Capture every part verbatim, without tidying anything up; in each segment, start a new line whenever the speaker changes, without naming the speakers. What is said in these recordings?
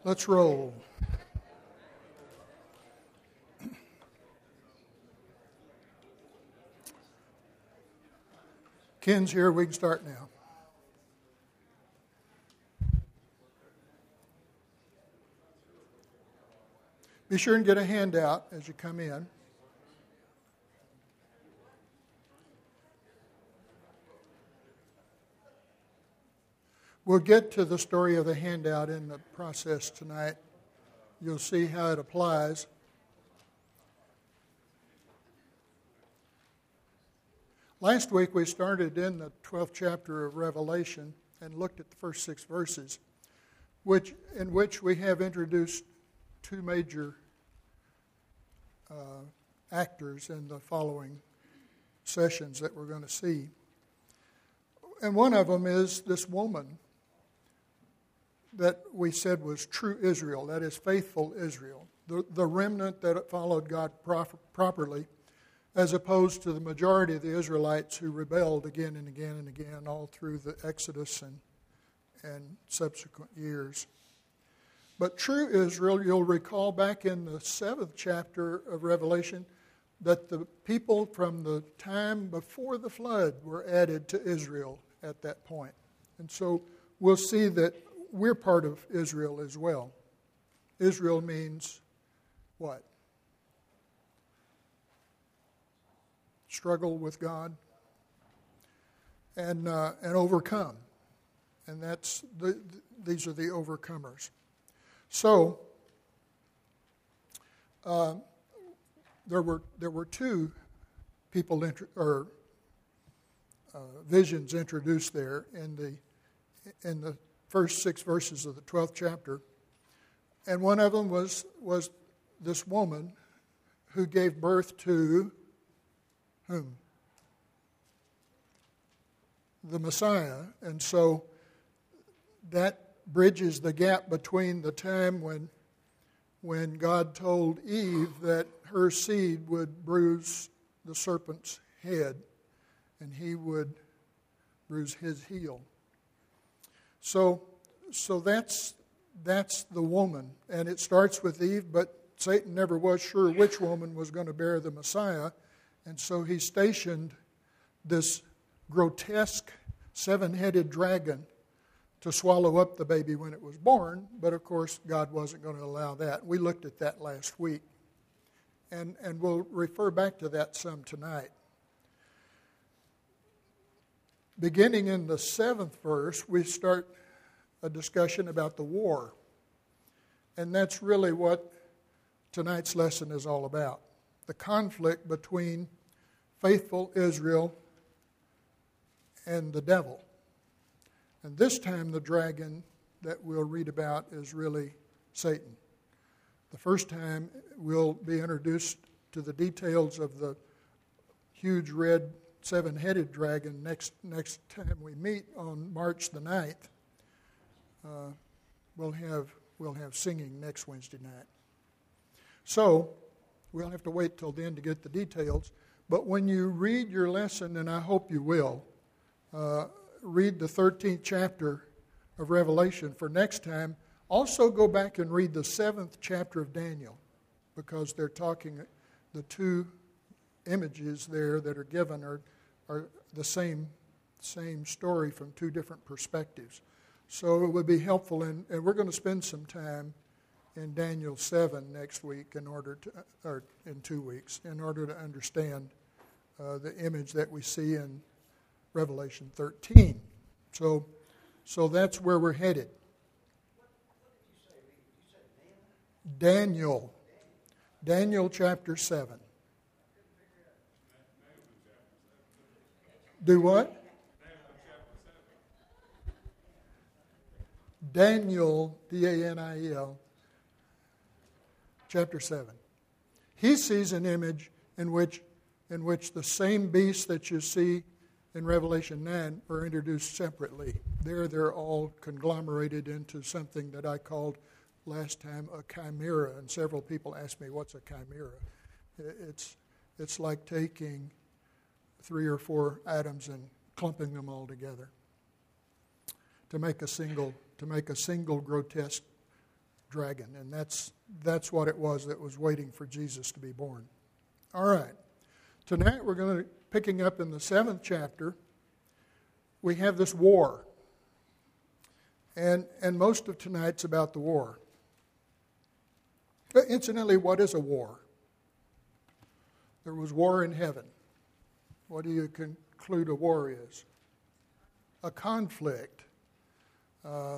Let's roll. Ken's here. We can start now. Be sure and get a handout as you come in. We'll get to the story of the handout in the process tonight. You'll see how it applies. Last week we started in the twelfth chapter of Revelation and looked at the first six verses, which in which we have introduced two major uh, actors in the following sessions that we're going to see. And one of them is this woman that we said was true Israel, that is faithful Israel, the, the remnant that followed God prof- properly, as opposed to the majority of the Israelites who rebelled again and again and again all through the Exodus and, and subsequent years. But true Israel, you'll recall back in the seventh chapter of Revelation that the people from the time before the flood were added to Israel at that point. And so we'll see that we're part of Israel as well. Israel means what? Struggle with God and uh, and overcome. And that's the, these are the overcomers. So uh, there were there were two people intro- or uh, visions introduced there in the in the first six verses of the twelfth chapter, and one of them was was this woman who gave birth to whom? The Messiah. And so that bridges the gap between the time when when God told Eve that her seed would bruise the serpent's head and he would bruise his heel. So so that's that's the woman, and it starts with Eve, but Satan never was sure which woman was going to bear the Messiah, and so he stationed this grotesque seven-headed dragon to swallow up the baby when it was born, but of course God wasn't going to allow that. We looked at that last week, and, and we'll refer back to that some tonight. Beginning in the seventh verse, we start a discussion about the war, and that's really what tonight's lesson is all about. The conflict between faithful Israel and the devil. And this time the dragon that we'll read about is really Satan. The first time we'll be introduced to the details of the huge red seven-headed dragon next next time we meet on March the ninth. Uh, we'll have we'll have singing next Wednesday night. So we'll have to wait till then to get the details. But when you read your lesson, and I hope you will, uh, read the thirteenth chapter of Revelation for next time. Also go back and read the seventh chapter of Daniel, because they're talking, the two images there that are given are, are the same, same story from two different perspectives. So it would be helpful, in, and we're going to spend some time in Daniel seven next week in order to, or in two weeks, in order to understand uh, the image that we see in Revelation thirteen. So, so that's where we're headed. Daniel. Daniel chapter seven. Do what? Daniel, D A N I E L, chapter seven. He sees an image in which, in which the same beasts that you see in Revelation nine are introduced separately. There they're all conglomerated into something that I called last time a chimera, and several people asked me, what's a chimera? It's, it's like taking three or four atoms and clumping them all together to make a single to make a single grotesque dragon, and that's that's what it was that was waiting for Jesus to be born. All right. Tonight we're going to, picking up in the seventh chapter, we have this war. And, and most of tonight's about the war. But incidentally, what is a war? There was war in heaven. What do you conclude a war is? A conflict. Uh,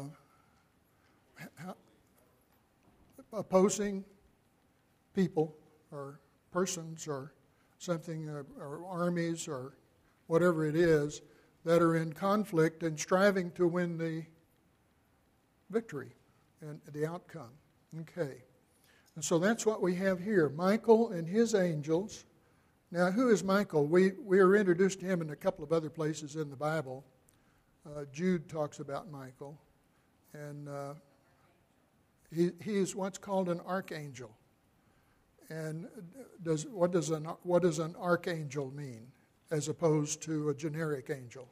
opposing people or persons or something, or, or armies or whatever it is, that are in conflict and striving to win the victory and the outcome. Okay. And so that's what we have here. Michael and his angels. Now, who is Michael? We, we are introduced to him in a couple of other places in the Bible. Uh, Jude talks about Michael. And uh, he, he is what's called an archangel. And does what does an what does an archangel mean as opposed to a generic angel?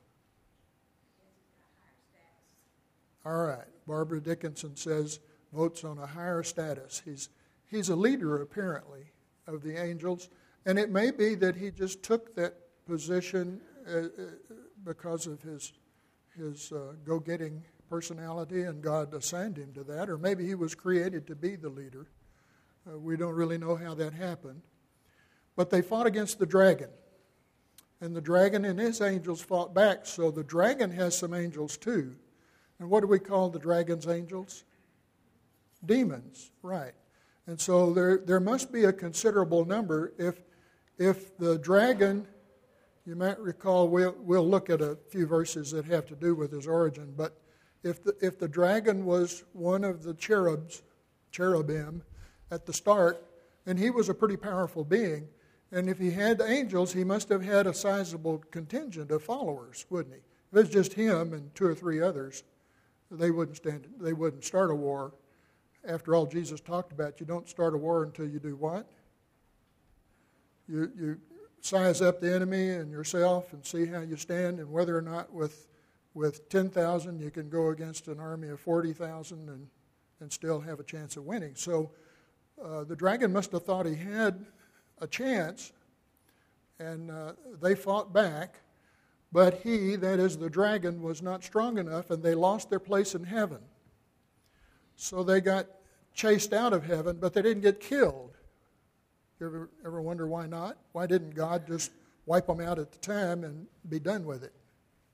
All right. Barbara Dickinson says votes on a higher status. He's he's a leader apparently of the angels, and it may be that he just took that position uh, because of his his uh, go-getting personality, and God assigned him to that, or maybe he was created to be the leader. Uh, we don't really know how that happened. But they fought against the dragon. And the dragon and his angels fought back. So the dragon has some angels too. And what do we call the dragon's angels? Demons, right. And so there there must be a considerable number. If if the dragon, you might recall, we'll, we'll look at a few verses that have to do with his origin. But if the, if the dragon was one of the cherubs, cherubim, at the start, and he was a pretty powerful being. And if he had angels, he must have had a sizable contingent of followers, wouldn't he? If it was just him and two or three others, they wouldn't stand. They wouldn't start a war. After all, Jesus talked about you don't start a war until you do what? You you size up the enemy and yourself and see how you stand, and whether or not with with ten thousand you can go against an army of forty thousand and and still have a chance of winning. So. Uh, the dragon must have thought he had a chance, and uh, they fought back, but he, that is the dragon, was not strong enough, and they lost their place in heaven. So they got chased out of heaven, but they didn't get killed. You ever, ever wonder why not? Why didn't God just wipe them out at the time and be done with it?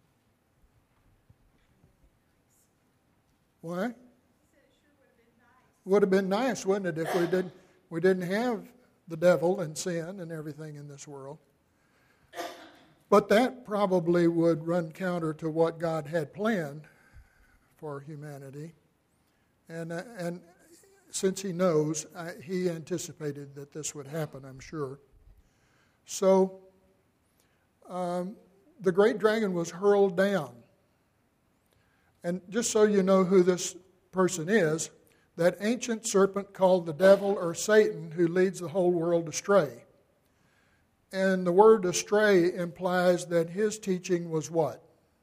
Why? Would have been nice, wouldn't it, if we didn't we didn't have the devil and sin and everything in this world. But that probably would run counter to what God had planned for humanity. And uh, and since he knows, uh, he anticipated that this would happen, I'm sure. So um, the great dragon was hurled down. And just so you know who this person is, that ancient serpent called the devil or Satan, who leads the whole world astray. And the word astray implies that his teaching was what?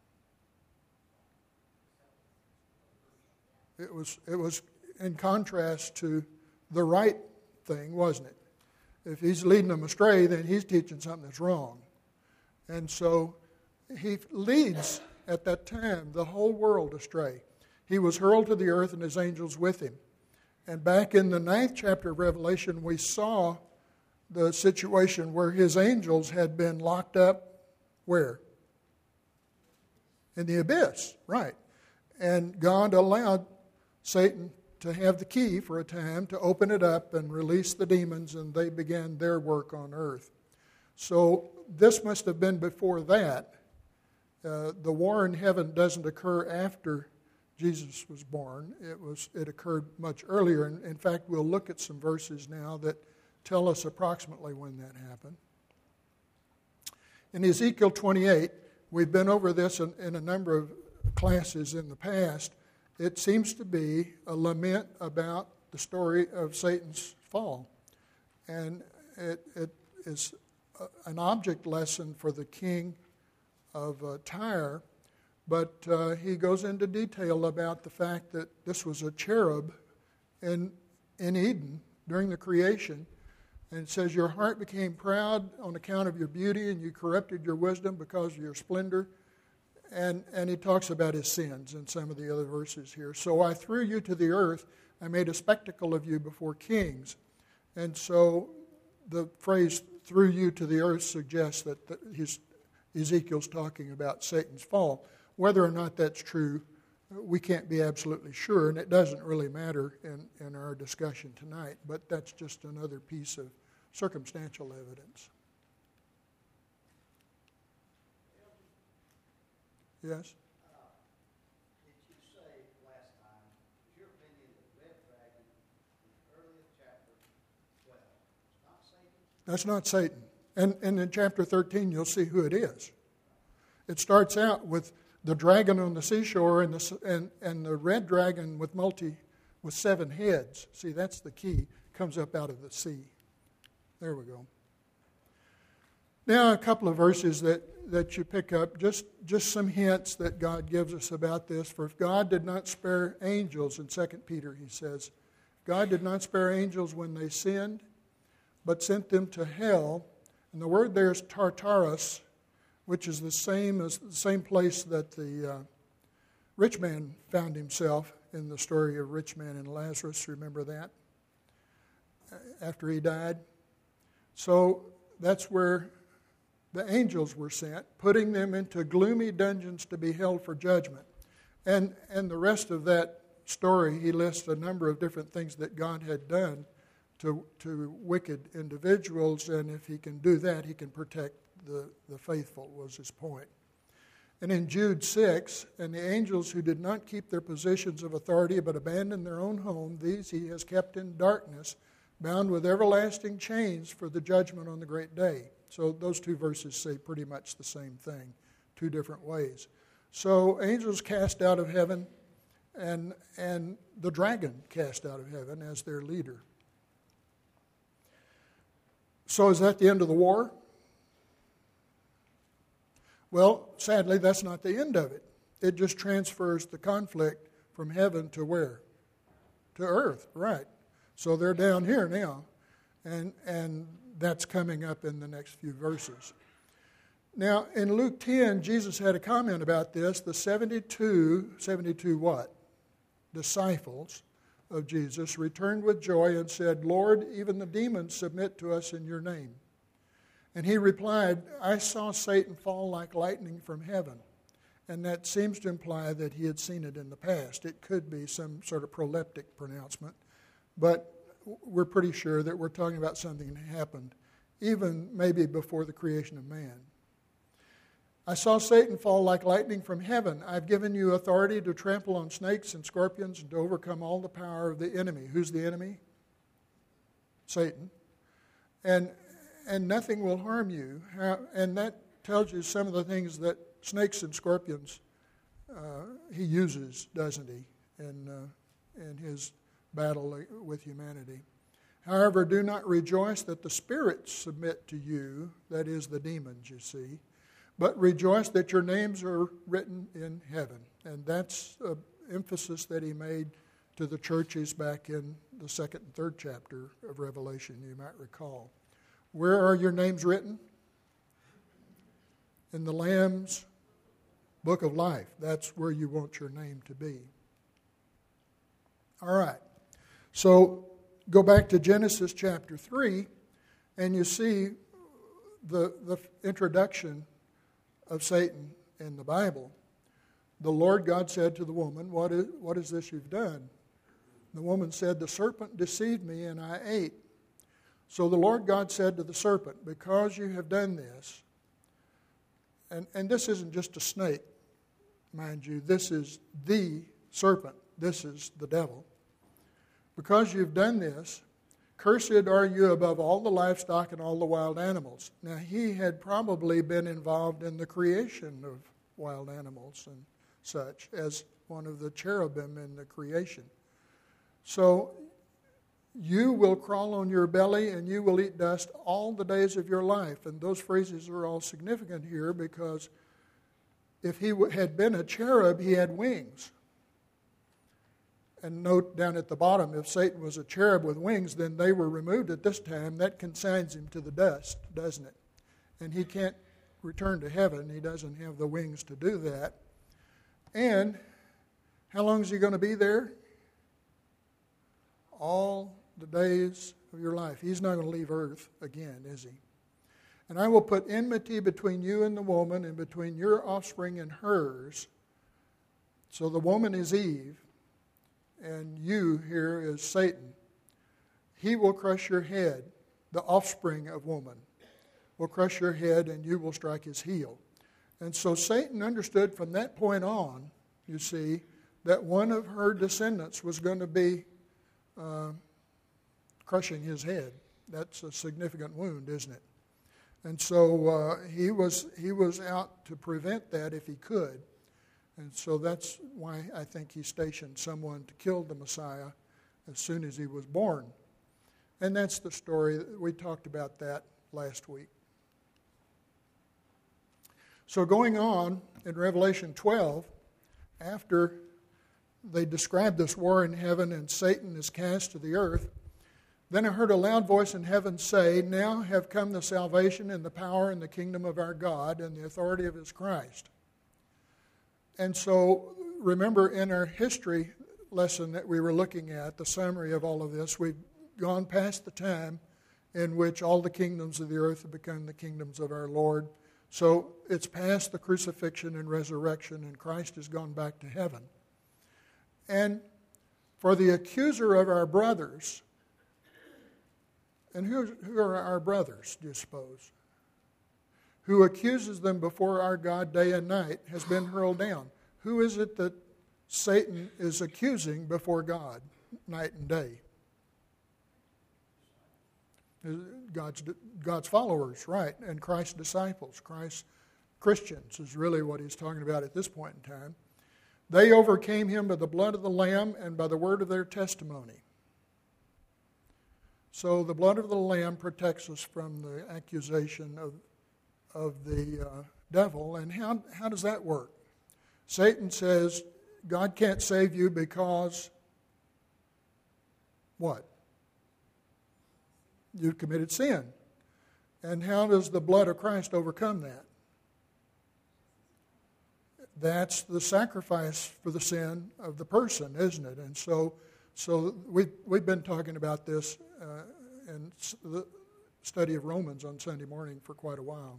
It was it was in contrast to the right thing, wasn't it? If he's leading them astray, then he's teaching something that's wrong. And so he leads at that time the whole world astray. He was hurled to the earth and his angels with him. And back in the ninth chapter of Revelation, we saw the situation where his angels had been locked up, where? In the abyss, right. And God allowed Satan to have the key for a time to open it up and release the demons, and they began their work on earth. So this must have been before that. Uh, the war in heaven doesn't occur after Jesus was born. It was it occurred much earlier. And in fact, we'll look at some verses now that tell us approximately when that happened. In Ezekiel twenty-eight, we've been over this in, in a number of classes in the past. It seems to be a lament about the story of Satan's fall. And it, it is a, an object lesson for the king of uh, Tyre. But uh, he goes into detail about the fact that this was a cherub in, in Eden during the creation. And it says, your heart became proud on account of your beauty, and you corrupted your wisdom because of your splendor. And, and he talks about his sins in some of the other verses here. So I threw you to the earth. I made a spectacle of you before kings. And so the phrase threw you to the earth suggests that the, his, Ezekiel's talking about Satan's fall. Whether or not that's true, we can't be absolutely sure, and it doesn't really matter in, in our discussion tonight, but that's just another piece of circumstantial evidence. Yes?
Uh, did you say last time, is your opinion that red dragon in the earliest chapter twelve is not Satan?
That's not Satan. And, and in chapter thirteen, you'll see who it is. It starts out with the dragon on the seashore and the, and, and the red dragon with multi with seven heads. See, that's the key. Comes up out of the sea. There we go. Now a couple of verses that, that you pick up, just, just some hints that God gives us about this. For if God did not spare angels, in Second Peter he says, God did not spare angels when they sinned, but sent them to hell. And the word there is Tartarus, which is the same as the same place that the uh, rich man found himself in the story of rich man and Lazarus. Remember that? After he died. So that's where the angels were sent, putting them into gloomy dungeons to be held for judgment. And and the rest of that story, he lists a number of different things that God had done to to wicked individuals, and if he can do that, he can protect the, the faithful, was his point. And in Jude six, and the angels who did not keep their positions of authority but abandoned their own home, these he has kept in darkness, bound with everlasting chains for the judgment on the great day. So those two verses say pretty much the same thing, two different ways. So angels cast out of heaven, and, and the dragon cast out of heaven as their leader. So is that the end of the war? Well, sadly, that's not the end of it. It just transfers the conflict from heaven to where? To earth, right. So they're down here now, and and that's coming up in the next few verses. Now, in Luke ten, Jesus had a comment about this. The seventy-two, seventy-two what? Disciples of Jesus returned with joy and said, Lord, even the demons submit to us in your name. And he replied, I saw Satan fall like lightning from heaven. And that seems to imply that he had seen it in the past. It could be some sort of proleptic pronouncement, but we're pretty sure that we're talking about something that happened even maybe before the creation of man. I saw Satan fall like lightning from heaven. I've given you authority to trample on snakes and scorpions and to overcome all the power of the enemy. Who's the enemy? Satan. And and nothing will harm you. And that tells you some of the things that snakes and scorpions uh, he uses, doesn't he, in, uh, in his battle with humanity. However, do not rejoice that the spirits submit to you, that is the demons, you see, but rejoice that your names are written in heaven. And that's an emphasis that he made to the churches back in the second and third chapter of Revelation, you might recall. Where are your names written? In the Lamb's book of life. That's where you want your name to be. All right. So go back to Genesis chapter three, and you see the, the introduction of Satan in the Bible. The Lord God said to the woman, what is, what is this you've done? The woman said, the serpent deceived me and I ate. So the Lord God said to the serpent, because you have done this, and, and this isn't just a snake, mind you, this is the serpent. This is the devil. Because you've done this, cursed are you above all the livestock and all the wild animals. Now, he had probably been involved in the creation of wild animals and such as one of the cherubim in the creation. So, you will crawl on your belly and you will eat dust all the days of your life. And those phrases are all significant here because if he had been a cherub, he had wings. And note down at the bottom, if Satan was a cherub with wings, then they were removed at this time. That consigns him to the dust, doesn't it? And he can't return to heaven. He doesn't have the wings to do that. And how long is he going to be there? All the days of your life. He's not going to leave earth again, is he? And I will put enmity between you and the woman, and between your offspring and hers. So the woman is Eve, and you here is Satan. He will crush your head. The offspring of woman will crush your head, and you will strike his heel. And so Satan understood from that point on, you see, that one of her descendants was going to be uh, crushing his head. That's a significant wound, isn't it? And so uh, he was he was out to prevent that if he could. And so that's why I think he stationed someone to kill the Messiah as soon as he was born. And that's the story. We talked about that last week. So going on in Revelation twelve, after they describe this war in heaven and Satan is cast to the earth, then I heard a loud voice in heaven say, "Now have come the salvation and the power and the kingdom of our God and the authority of his Christ." And so remember in our history lesson that we were looking at, the summary of all of this, we've gone past the time in which all the kingdoms of the earth have become the kingdoms of our Lord. So it's past the crucifixion and resurrection, and Christ has gone back to heaven. And for the accuser of our brothers, and who, who are our brothers, do you suppose? Who accuses them before our God day and night, has been hurled down. Who is it that Satan is accusing before God night and day? God's, God's followers, right, and Christ's disciples, Christ's Christians is really what he's talking about at this point in time. They overcame him by the blood of the Lamb and by the word of their testimony. So the blood of the Lamb protects us from the accusation of, of the uh, devil. And how, how does that work? Satan says, God can't save you because what? You've committed sin. And how does the blood of Christ overcome that? That's the sacrifice for the sin of the person, isn't it? And so so we've, we've been talking about this uh, in the study of Romans on Sunday morning for quite a while.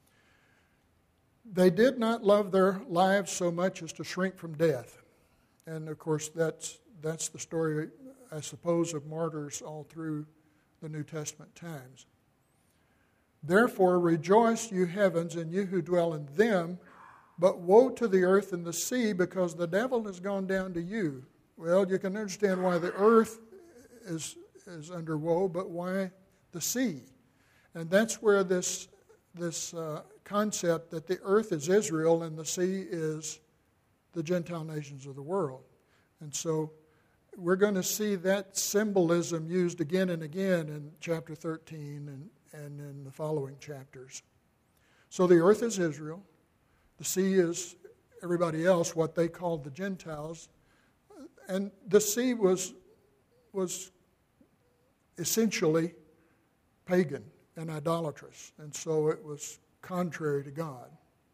They did not love their lives so much as to shrink from death. And, of course, that's that's the story, I suppose, of martyrs all through the New Testament times. Therefore rejoice, you heavens, and you who dwell in them, but woe to the earth and the sea, because the devil has gone down to you. Well, you can understand why the earth is, is under woe, but why the sea? And that's where this, this uh, concept that the earth is Israel and the sea is the Gentile nations of the world. And so we're going to see that symbolism used again and again in chapter thirteen and, and in the following chapters. So the earth is Israel. The sea is everybody else, what they called the Gentiles. And the sea was, was essentially pagan and idolatrous. And so it was contrary to God.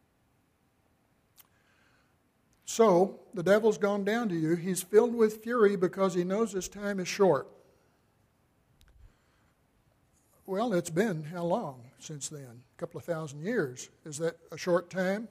So the devil's gone down to you. He's filled with fury because he knows his time is short. Well, it's been how long since then? A couple of thousand years. Is that a short time?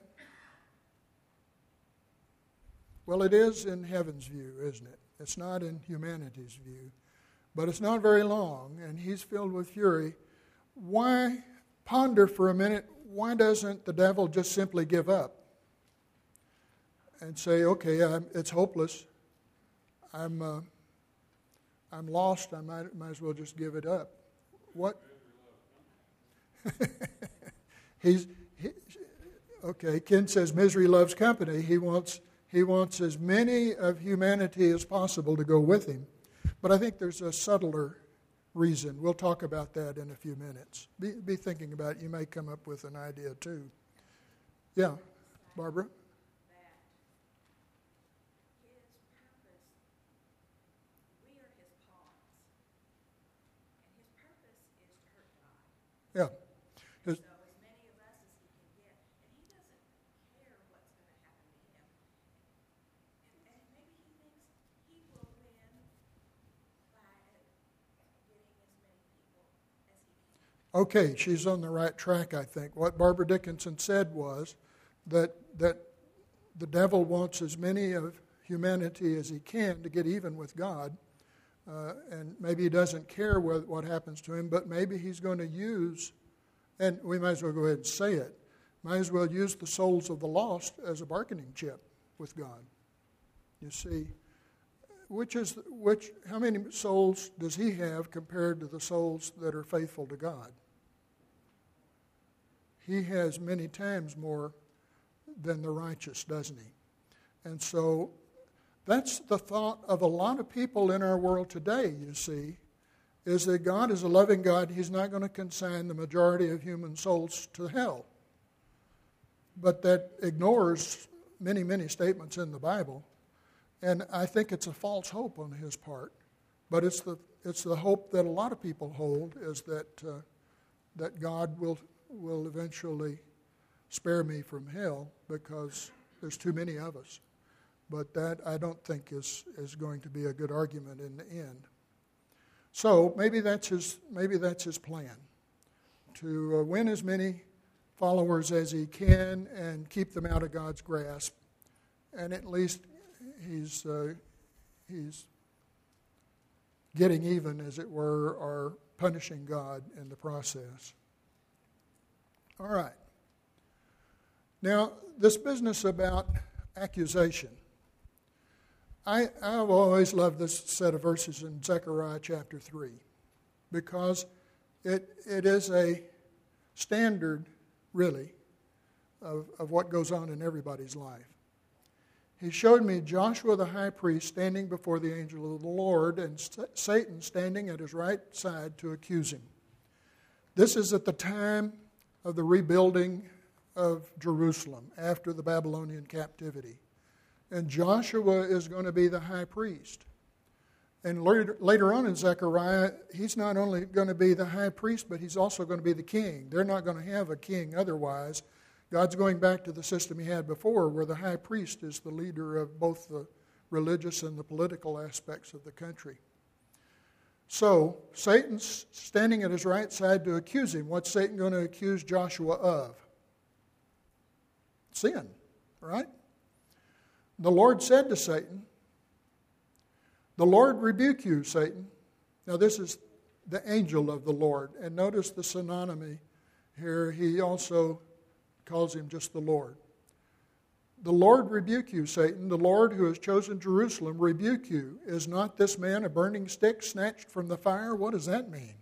Well, it is in heaven's view, isn't it? It's not in humanity's view. But it's not very long, and he's filled with fury. Why, ponder for a minute, why doesn't the devil just simply give up and say, okay, I'm, it's hopeless. I'm uh, I'm lost. I might, might as well just give it up. What? He's he, okay. Ken says misery loves company. He wants he wants as many of humanity as possible to go with him. But I think there's a subtler reason. We'll talk about that in a few minutes. Be, be thinking about it. You may come up with an idea too. Yeah, Barbara? okay, she's on the right track, I think. What Barbara Dickinson said was that that the devil wants as many of humanity as he can to get even with God, uh, and maybe he doesn't care what, what happens to him, but maybe he's going to use, and we might as well go ahead and say it, might as well use the souls of the lost as a bargaining chip with God. You see, which is which? How many souls does he have compared to the souls that are faithful to God? He has many times more than the righteous, doesn't he? And so that's the thought of a lot of people in our world today, you see, is that God is a loving God. He's not going to consign the majority of human souls to hell. But that ignores many, many statements in the Bible. And I think it's a false hope on his part. But it's the it's the hope that a lot of people hold, is that uh, that God will will eventually spare me from hell because there's too many of us. But that, I don't think, is, is going to be a good argument in the end. So maybe that's his, maybe that's his plan, to uh, win as many followers as he can and keep them out of God's grasp. And at least he's, uh, he's getting even, as it were, or punishing God in the process. All right. Now, this business about accusation. I, I've always loved this set of verses in Zechariah chapter three because it it is a standard, really, of, of what goes on in everybody's life. He showed me Joshua the high priest standing before the angel of the Lord and Satan standing at his right side to accuse him. This is at the time of the rebuilding of Jerusalem after the Babylonian captivity. And Joshua is going to be the high priest. And later, later on in Zechariah, he's not only going to be the high priest, but he's also going to be the king. They're not going to have a king otherwise. God's going back to the system he had before, where the high priest is the leader of both the religious and the political aspects of the country. So, Satan's standing at his right side to accuse him. What's Satan going to accuse Joshua of? Sin, right? The Lord said to Satan, "The Lord rebuke you, Satan." Now this is the angel of the Lord. And notice the synonymy here. He also calls him just the Lord. "The Lord rebuke you, Satan. The Lord who has chosen Jerusalem rebuke you. Is not this man a burning stick snatched from the fire?" What does that mean?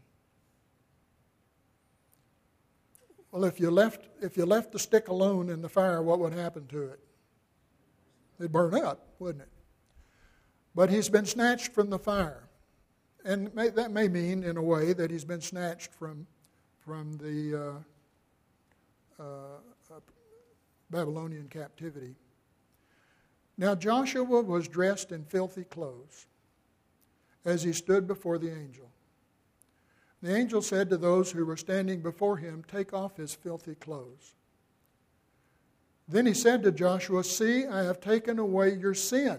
Well, if you left if you left the stick alone in the fire, what would happen to it? It'd burn up, wouldn't it? But he's been snatched from the fire. And may, that may mean, in a way, that he's been snatched from, from the uh, uh, Babylonian captivity. Now Joshua was dressed in filthy clothes as he stood before the angel. The angel said to those who were standing before him, "Take off his filthy clothes." Then he said to Joshua, "See, I have taken away your sin."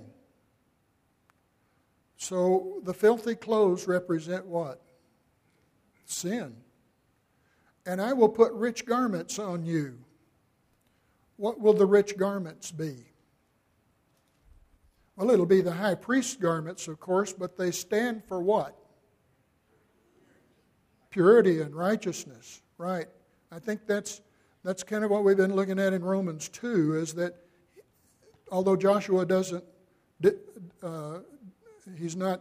So the filthy clothes represent what? Sin. "And I will put rich garments on you." What will the rich garments be? Well, it'll be the high priest's garments, of course, but they stand for what? Purity and righteousness, right? I think that's that's kind of what we've been looking at in Romans two, is that although Joshua doesn't, uh, he's not,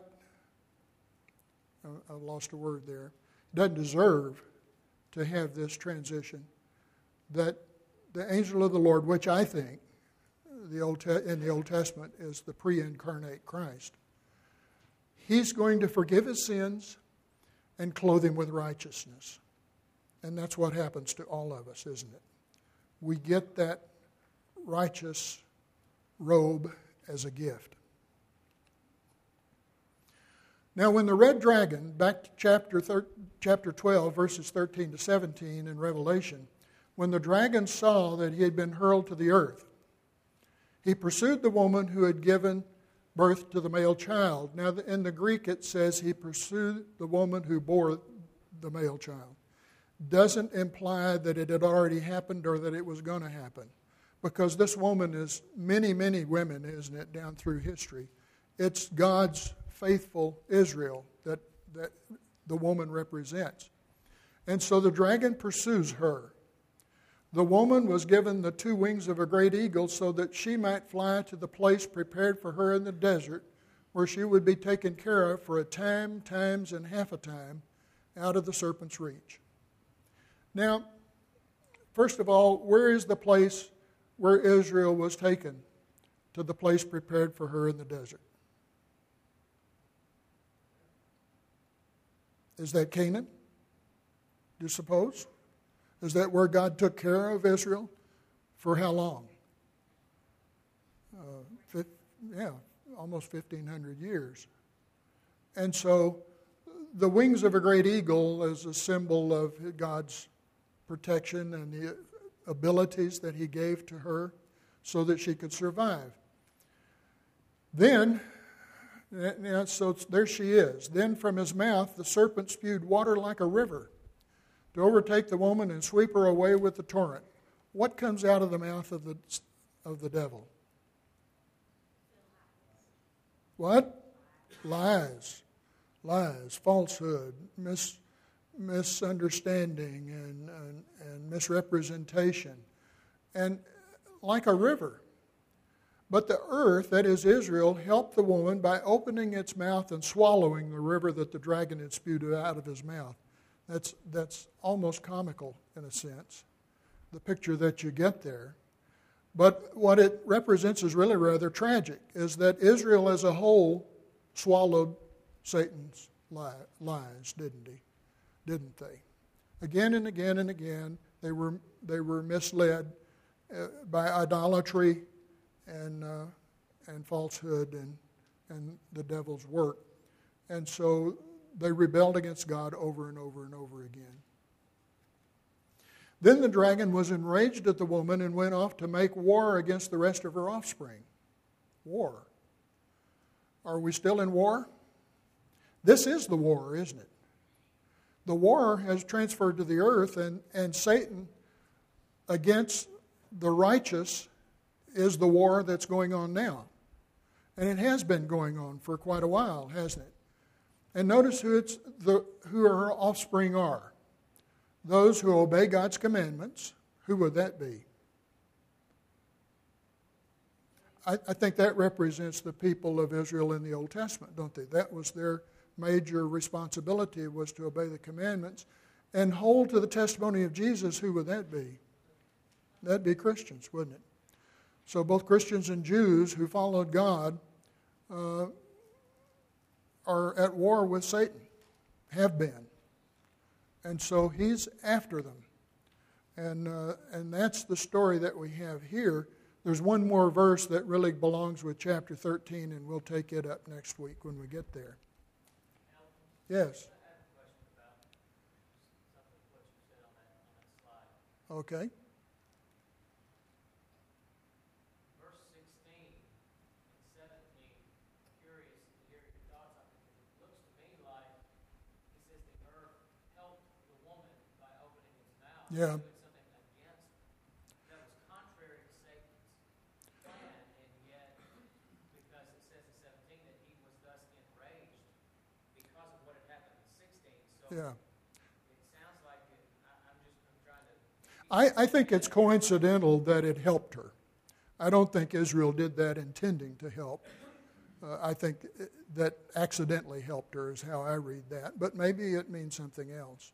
I've lost a word there, doesn't deserve to have this transition, that the angel of the Lord, which I think the Old Te- in the Old Testament is the pre-incarnate Christ, he's going to forgive his sins and clothe him with righteousness. And that's what happens to all of us, isn't it? We get that righteous robe as a gift. Now, when the red dragon, back to chapter thir- chapter twelve, verses thirteen to seventeen in Revelation, when the dragon saw that he had been hurled to the earth, he pursued the woman who had given birth to the male child. Now, in the Greek it says he pursued the woman who bore the male child. doesn't imply that it had already happened or that it was going to happen. Because this woman is many, many women, isn't it, down through history. It's God's faithful Israel that, that the woman represents. And so the dragon pursues her. The woman was given the two wings of a great eagle so that she might fly to the place prepared for her in the desert, where she would be taken care of for a time, times, and half a time out of the serpent's reach. Now, first of all, where is the place where Israel was taken to the place prepared for her in the desert? Is that Canaan? Do you suppose? Is that where God took care of Israel? For how long? Uh, yeah, almost fifteen hundred years. And so the wings of a great eagle is a symbol of God's protection and the abilities that he gave to her so that she could survive. Then, so there she is. Then from his mouth the serpent spewed water like a river to overtake the woman and sweep her away with the torrent. What comes out of the mouth of the, of the devil? What? Lies. Lies, falsehood, mis, misunderstanding, and, and, and misrepresentation. And like a river. But the earth, that is Israel, helped the woman by opening its mouth and swallowing the river that the dragon had spewed out of his mouth. That's, that's almost comical in a sense, the picture that you get there. But what it represents is really rather tragic, is that Israel as a whole swallowed Satan's lies, didn't he? Didn't they? Again and again and again, they were they were misled uh, by idolatry and uh, and falsehood and and the devil's work, and so they rebelled against God over and over and over again. Then the dragon was enraged at the woman and went off to make war against the rest of her offspring. War. Are we still in war? This is the war, isn't it? The war has transferred to the earth, and, and Satan against the righteous is the war that's going on now. And it has been going on for quite a while, hasn't it? And notice who it's the who her offspring are. Those who obey God's commandments. Who would that be? I, I think that represents the people of Israel in the Old Testament, don't they? That was their major responsibility, was to obey the commandments and hold to the testimony of Jesus. Who would that be? That'd be Christians, wouldn't it? So both Christians and Jews who followed God uh, are at war with Satan, have been. And so he's after them. And, uh, and that's the story that we have here. There's one more verse that really belongs with chapter thirteen, and we'll take it up next week when we get there. Yes. Okay.
Verse sixteen and seventeen, I'm curious to hear your thoughts on it, because it looks to me like he says the earth helped the woman by opening its mouth.
Yeah.
Doing something against that was contrary to Satan's plan, and yet, because it says in seventeen that he was thus enraged because of what had happened in sixteen. So
Yeah.
it sounds like it, I, I'm just I'm trying to.
I, I think it's coincidental that it helped her. I don't think Israel did that intending to help. Uh, I think that accidentally helped her is how I read that. But maybe it means something else.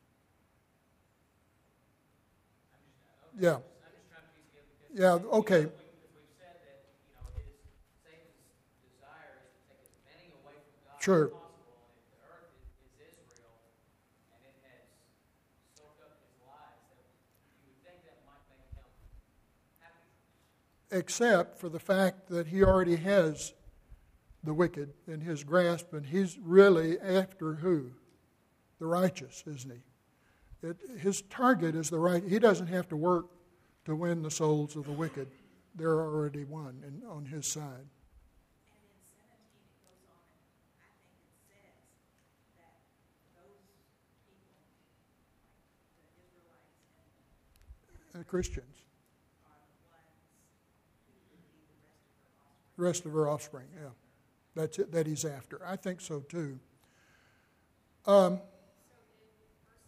Yeah.
I'm just trying to piece together because
Yeah, okay.
we, we've said that, you know, it is Satan's desire is to take as many away from God
Sure.
as possible. And if the earth is, is Israel and it has soaked up his lies, that you would think that might make him happy.
Except for the fact that he already has the wicked in his grasp, and he's really after who? The righteous, isn't he? It, his target is the right. He doesn't have to work to win the souls of the wicked. They're already won in, on his side.
And in seventeen, it goes on, and I think it says that those people, like the Israelites,
uh, Christians.
are the ones who would be the
The rest of her offspring, yeah. That's it, that he's after. I think so too. Um,
So in verse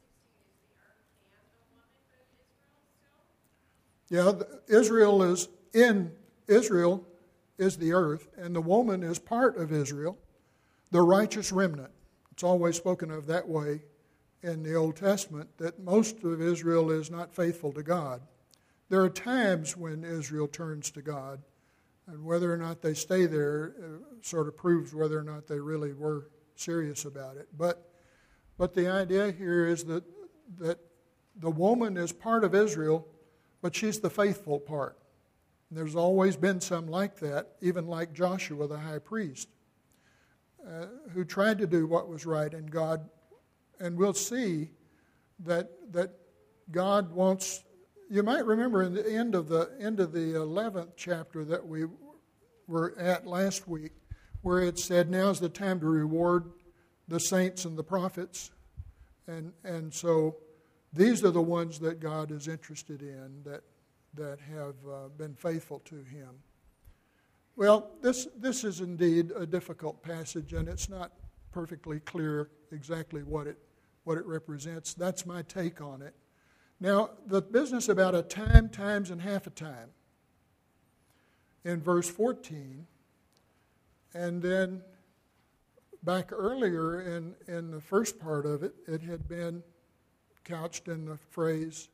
sixteen, is the earth and the woman but Israel still?
yeah, the- Israel is in, Israel is the earth, and the woman is part of Israel, the righteous remnant. It's always spoken of that way in the Old Testament, that most of Israel is not faithful to God. There are times when Israel turns to God, and whether or not they stay there uh, sort of proves whether or not they really were serious about it. But but the idea here is that that the woman is part of Israel, but she's the faithful part. And there's always been some like that, even like Joshua the high priest, uh, who tried to do what was right in God. And we'll see that that God wants. You might remember in the end of the end of the eleventh chapter that we were at last week, where it said, "Now's the time to reward the saints and the prophets," and and so these are the ones that God is interested in, that that have uh, been faithful to Him. Well, this this is indeed a difficult passage, and it's not perfectly clear exactly what it what it represents. That's my take on it. Now, the business about a time, times, and half a time in verse fourteen, and then back earlier in, in the first part of it, it had been couched in the phrase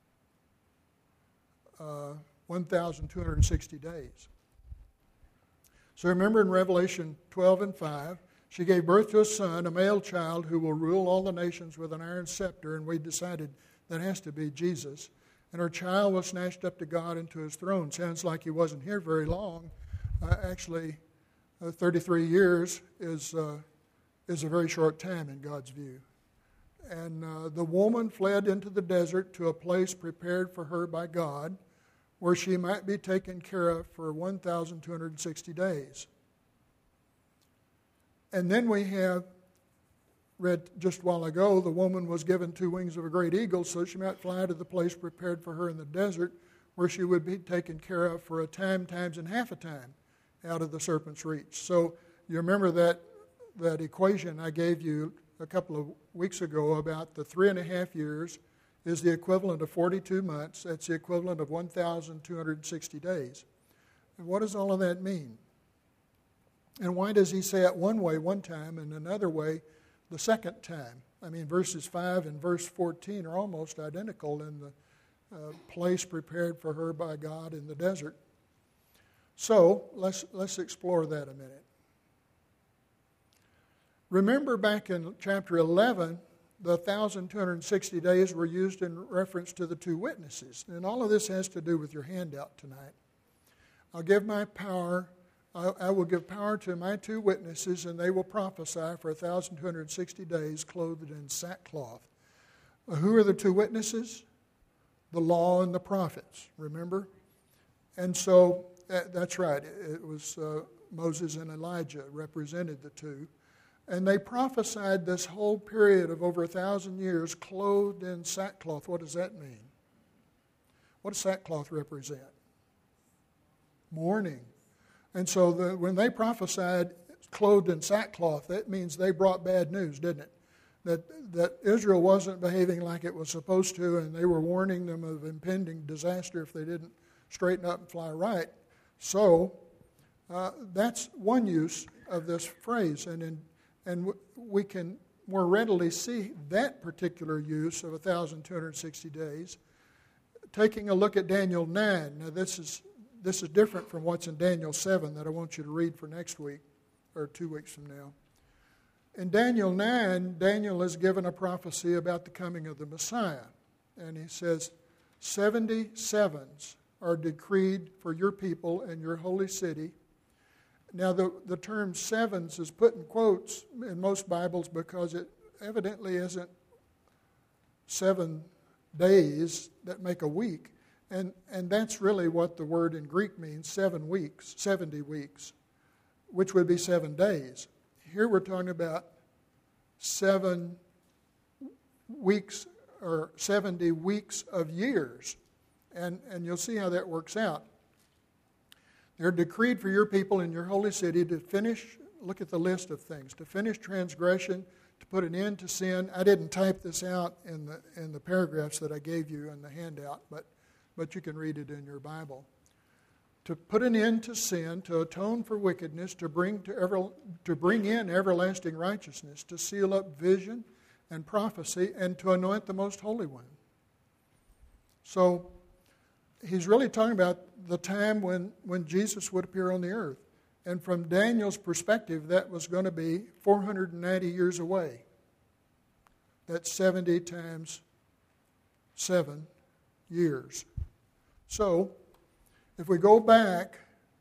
uh, one thousand two hundred sixty days. So remember in Revelation twelve and five, she gave birth to a son, a male child, who will rule all the nations with an iron scepter, and we decided that has to be Jesus. And her child was snatched up to God into his throne. Sounds like he wasn't here very long. Uh, actually, uh, thirty-three years is, uh, is a very short time in God's view. And uh, the woman fled into the desert to a place prepared for her by God, where she might be taken care of for one thousand two hundred sixty days. And then we have read just a while ago, the woman was given two wings of a great eagle so she might fly to the place prepared for her in the desert, where she would be taken care of for a time, times, and half a time out of the serpent's reach. So you remember that that equation I gave you a couple of weeks ago about the three and a half years is the equivalent of forty-two months. That's the equivalent of one thousand two hundred sixty days. And what does all of that mean? And why does he say it one way one time and another way the second time? I mean, verses five and verse fourteen are almost identical in the uh, place prepared for her by God in the desert. So let's let's explore that a minute. Remember back in chapter eleven, the one thousand two hundred sixty days were used in reference to the two witnesses. And all of this has to do with your handout tonight. I'll give my power, I, I will give power to my two witnesses, and they will prophesy for one thousand two hundred sixty days clothed in sackcloth. Uh, who are the two witnesses? The law and the prophets, remember? And so, uh, that's right, it, it was uh, Moses and Elijah represented the two. And they prophesied this whole period of over a thousand years clothed in sackcloth. What does that mean? What does sackcloth represent? Mourning. And so the, when they prophesied clothed in sackcloth, that means they brought bad news, didn't it? That, that Israel wasn't behaving like it was supposed to, and they were warning them of impending disaster if they didn't straighten up and fly right. So uh, that's one use of this phrase. And in And we can more readily see that particular use of one thousand two hundred sixty days. Taking a look at Daniel nine. Now this is this is different from what's in Daniel seven that I want you to read for next week, or two weeks from now. In Daniel nine, Daniel is given a prophecy about the coming of the Messiah. And he says, seventy sevens are decreed for your people and your holy city. Now, the, the term sevens is put in quotes in most Bibles because it evidently isn't seven days that make a week. And, and that's really what the word in Greek means, seven weeks, seventy weeks, which would be seven days. Here we're talking about seven weeks or seventy weeks of years. And, and you'll see how that works out. They're decreed for your people in your holy city to finish, look at the list of things, to finish transgression, to put an end to sin. I didn't type this out in the in the paragraphs that I gave you in the handout, but, but you can read it in your Bible. To put an end to sin, to atone for wickedness, to bring to ever, to bring in everlasting righteousness, to seal up vision and prophecy, and to anoint the most holy one. So he's really talking about the time when, when Jesus would appear on the earth. And from Daniel's perspective, that was going to be four hundred ninety years away. That's seventy times seven years. So, if we go back,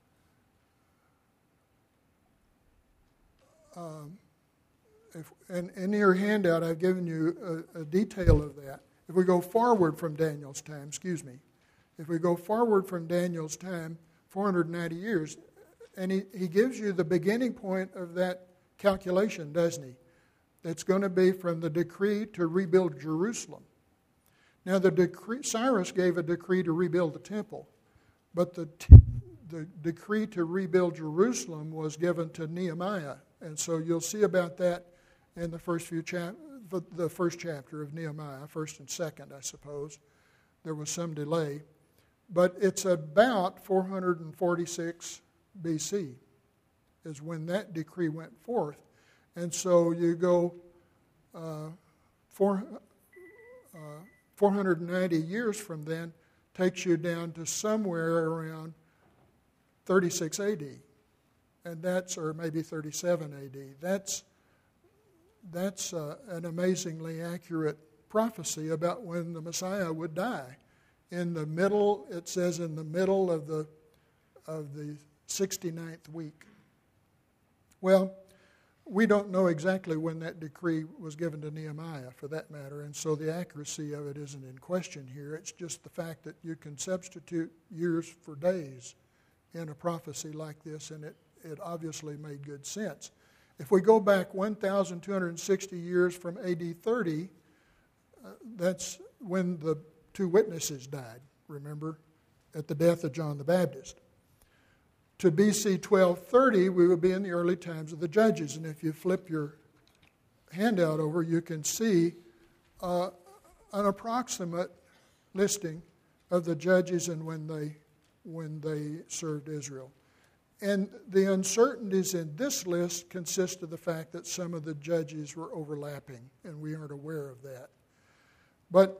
um, if, and in your handout I've given you a, a detail of that. If we go forward from Daniel's time, excuse me, if we go forward from Daniel's time, four hundred ninety years, and he, he gives you the beginning point of that calculation, doesn't he? It's going to be from the decree to rebuild Jerusalem. Now, the decree, Cyrus gave a decree to rebuild the temple, but the, the decree to rebuild Jerusalem was given to Nehemiah. And so you'll see about that in the first few chap- the first chapter of Nehemiah, first and second, I suppose. There was some delay. But it's about four hundred forty-six B C is when that decree went forth. And so you go uh, four, uh, four hundred ninety years from then, takes you down to somewhere around thirty-six A D. And that's, or maybe thirty-seven A D. That's, that's uh, an amazingly accurate prophecy about when the Messiah would die. In the middle, it says in the middle of the of the sixty-ninth week. Well, we don't know exactly when that decree was given to Nehemiah, for that matter, and so the accuracy of it isn't in question here. It's just the fact that you can substitute years for days in a prophecy like this, and it, it obviously made good sense. If we go back one thousand two hundred sixty years from A D thirty, uh, that's when the two witnesses died, remember, at the death of John the Baptist. To B C twelve thirty, we would be in the early times of the Judges. And if you flip your handout over, you can see uh, an approximate listing of the Judges and when they, when they served Israel. And the uncertainties in this list consist of the fact that some of the Judges were overlapping, and we aren't aware of that. But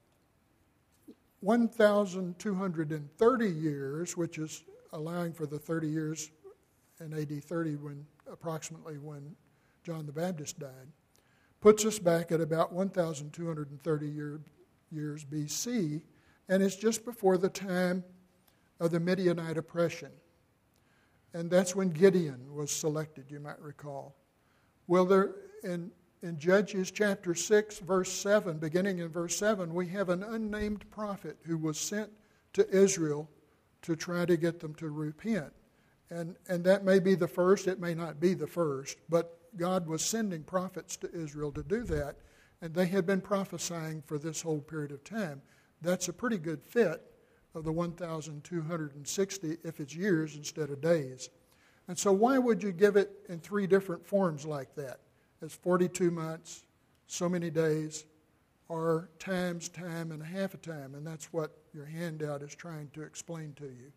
one thousand two hundred thirty years, which is allowing for the thirty years in A D thirty, when approximately when John the Baptist died, puts us back at about one thousand two hundred thirty year, years B C, and it's just before the time of the Midianite oppression. And that's when Gideon was selected, you might recall. Well, there in In Judges chapter six, verse seven, beginning in verse seven, we have an unnamed prophet who was sent to Israel to try to get them to repent. And, and that may be the first, it may not be the first, but God was sending prophets to Israel to do that, and they had been prophesying for this whole period of time. That's a pretty good fit of the one thousand two hundred sixty if it's years instead of days. And so why would you give it in three different forms like that? It's forty-two months, so many days, or times, time, and a half a time. And that's what your handout is trying to explain to you.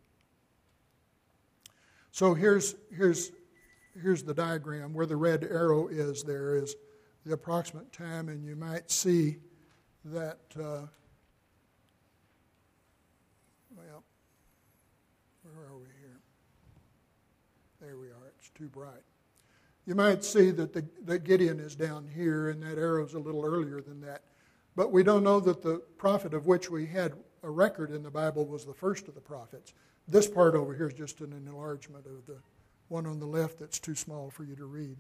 So here's, here's, here's the diagram. Where the red arrow is, there is the approximate time, and you might see that, uh, well, where are we here? There we are. It's too bright. You might see that, the, that Gideon is down here, and that arrow's a little earlier than that. But we don't know that the prophet of which we had a record in the Bible was the first of the prophets. This part over here is just an enlargement of the one on the left that's too small for you to read.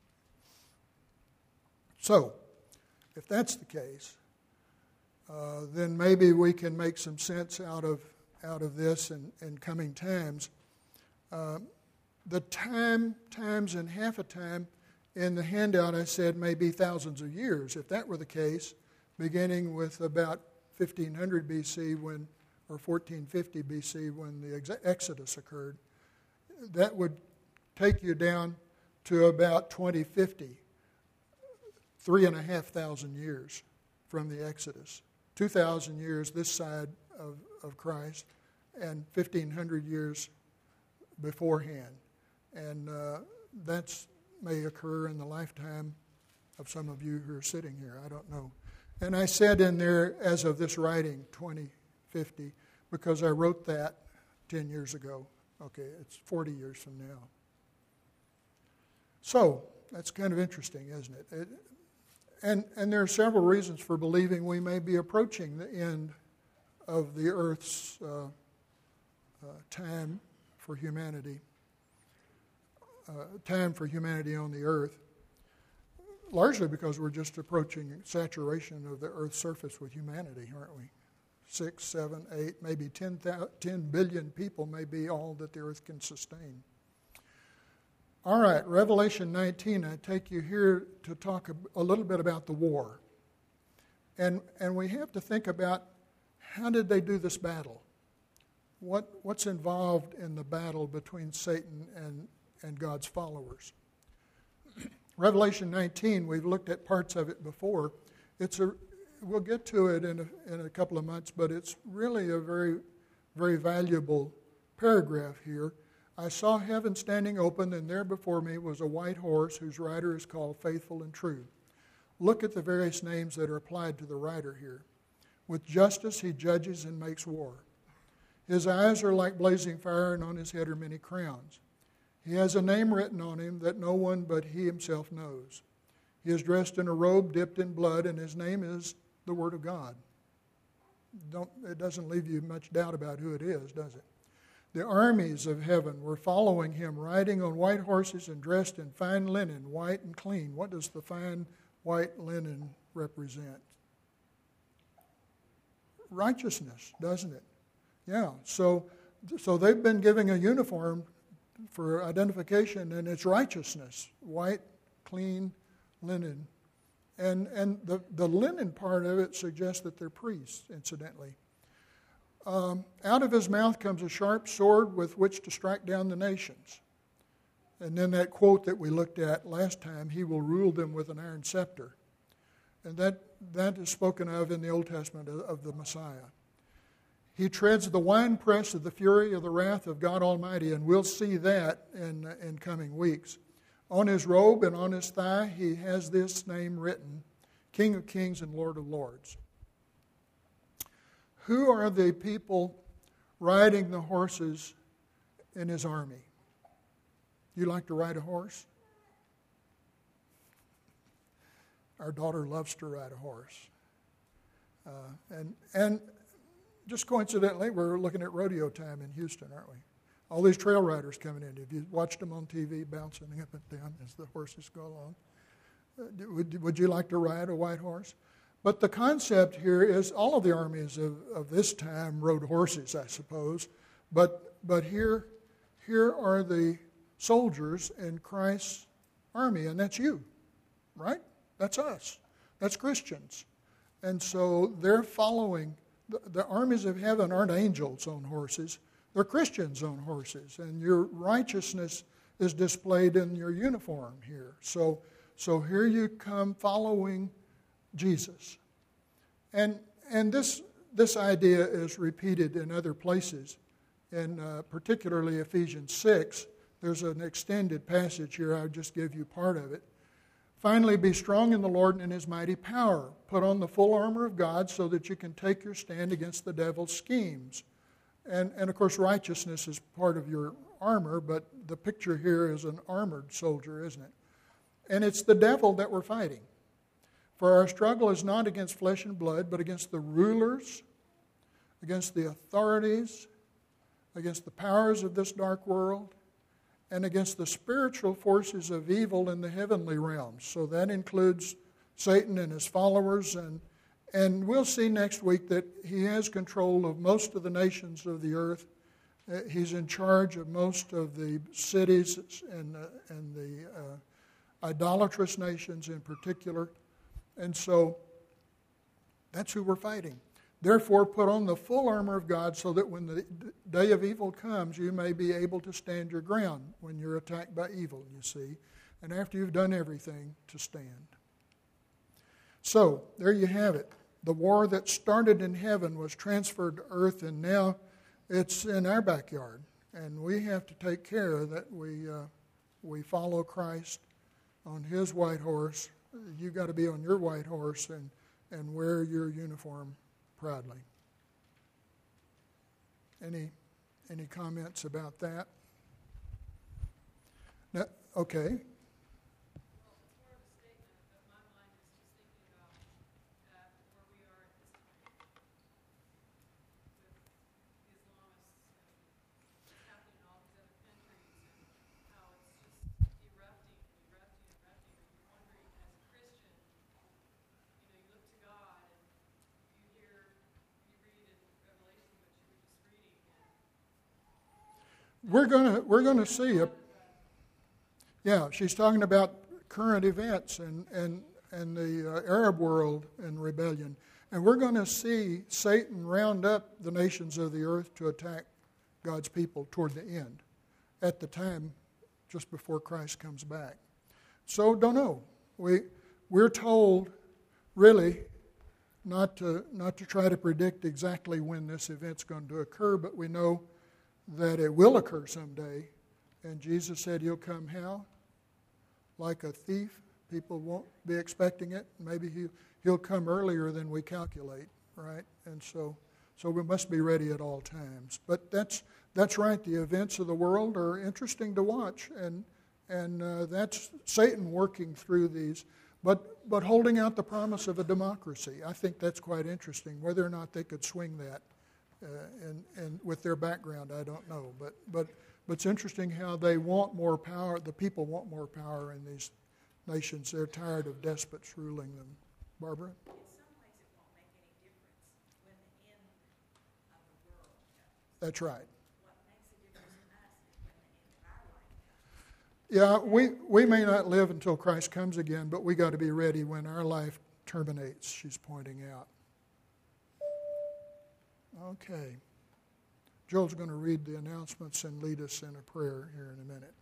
So, if that's the case, uh, then maybe we can make some sense out of out of this in, in coming times. Uh, The time, times, and half a time in the handout I said may be thousands of years. If that were the case, beginning with about fifteen hundred B C when or fourteen fifty B C when the ex- Exodus occurred. That would take you down to about twenty fifty, three and a half thousand years from the Exodus. two thousand years this side of, of Christ, and fifteen hundred years beforehand. And uh, that's may occur in the lifetime of some of you who are sitting here. I don't know. And I said in there, as of this writing, twenty fifty, because I wrote that ten years ago. Okay, it's forty years from now. So, that's kind of interesting, isn't it? it and, and there are several reasons for believing we may be approaching the end of the earth's uh, uh, time for humanity. Uh, time for humanity on the earth, largely because we're just approaching saturation of the earth's surface with humanity, aren't we? Six, seven, eight, maybe ten, ten billion people may be all that the earth can sustain. All right, Revelation nineteen, I take you here to talk a, a little bit about the war. And, and we have to think about, how did they do this battle? What, what's involved in the battle between Satan and and God's followers. Revelation nineteen, we've looked at parts of it before. It's a, we'll get to it in a, in a couple of months, but it's really a very, very valuable paragraph here. I saw heaven standing open, and there before me was a white horse whose rider is called Faithful and True. Look at the various names that are applied to the rider here. With justice he judges and makes war. His eyes are like blazing fire, and on his head are many crowns. He has a name written on him that no one but he himself knows. He is dressed in a robe dipped in blood, and his name is the Word of God. Don't, it doesn't leave you much doubt about who it is, does it? The armies of heaven were following him, riding on white horses and dressed in fine linen, white and clean. What does the fine white linen represent? Righteousness, doesn't it? Yeah, so, so they've been giving a uniform for identification, and it's righteousness, white, clean linen. And and the, the linen part of it suggests that they're priests, incidentally. Um, out of his mouth comes a sharp sword with which to strike down the nations. And then that quote that we looked at last time, he will rule them with an iron scepter. And that, that is spoken of in the Old Testament of, of the Messiah. He treads the winepress of the fury of the wrath of God Almighty, and we'll see that in, in coming weeks. On his robe and on his thigh, he has this name written, King of Kings and Lord of Lords. Who are the people riding the horses in his army? You like to ride a horse? Our daughter loves to ride a horse. Uh, and and... Just coincidentally, we're looking at rodeo time in Houston, aren't we? All these trail riders coming in. Have you watched them on T V bouncing up and down as the horses go along? Uh, would, would you like to ride a white horse? But the concept here is all of the armies of, of this time rode horses, I suppose. But but here, here are the soldiers in Christ's army, and that's you, right? That's us. That's Christians. And so they're following. The, the armies of heaven aren't angels on horses. They're Christians on horses. And your righteousness is displayed in your uniform here. So, so here you come following Jesus. And and this this idea is repeated in other places. In uh, particularly Ephesians six, there's an extended passage here. I'll just give you part of it. Finally, be strong in the Lord and in his mighty power. Put on the full armor of God so that you can take your stand against the devil's schemes. And, and of course, righteousness is part of your armor, but the picture here is an armored soldier, isn't it? And it's the devil that we're fighting. For our struggle is not against flesh and blood, but against the rulers, against the authorities, against the powers of this dark world, and against the spiritual forces of evil in the heavenly realms. So that includes Satan and his followers. And, and we'll see next week that he has control of most of the nations of the earth. Uh, he's in charge of most of the cities and, uh, and the uh, idolatrous nations in particular. And so that's who we're fighting. Therefore, put on the full armor of God so that when the day of evil comes, you may be able to stand your ground when you're attacked by evil, you see, and after you've done everything, to stand. So, there you have it. The war that started in heaven was transferred to earth, and now it's in our backyard. And we have to take care that we uh, we follow Christ on his white horse. You got to be on your white horse and, and wear your uniform proudly. Any any comments about that? No, okay. We're gonna we're gonna see a yeah. She's talking about current events and and and the uh, Arab world and rebellion, and we're going to see Satan round up the nations of the earth to attack God's people toward the end, at the time just before Christ comes back. So don't know. We we're told really not to not to try to predict exactly when this event's going to occur, but we know that it will occur someday. And Jesus said he'll come how? Like a thief. People won't be expecting it. Maybe he, he'll come earlier than we calculate, right? And so so we must be ready at all times. But that's that's right. The events of the world are interesting to watch. And and uh, that's Satan working through these. But, but holding out the promise of a democracy. I think that's quite interesting. Whether or not they could swing that. Uh, and, and with their background, I don't know. But, but but it's interesting how they want more power. The people want more power in these nations. They're tired of despots ruling them. Barbara?
In some ways, it won't make any difference when the end of the world comes.
That's right.
What makes a difference in us is when the end of our life comes.
Yeah, we, we may not live until Christ comes again, but we got to be ready when our life terminates, she's pointing out. Okay. Joel's going to read the announcements and lead us in a prayer here in a minute.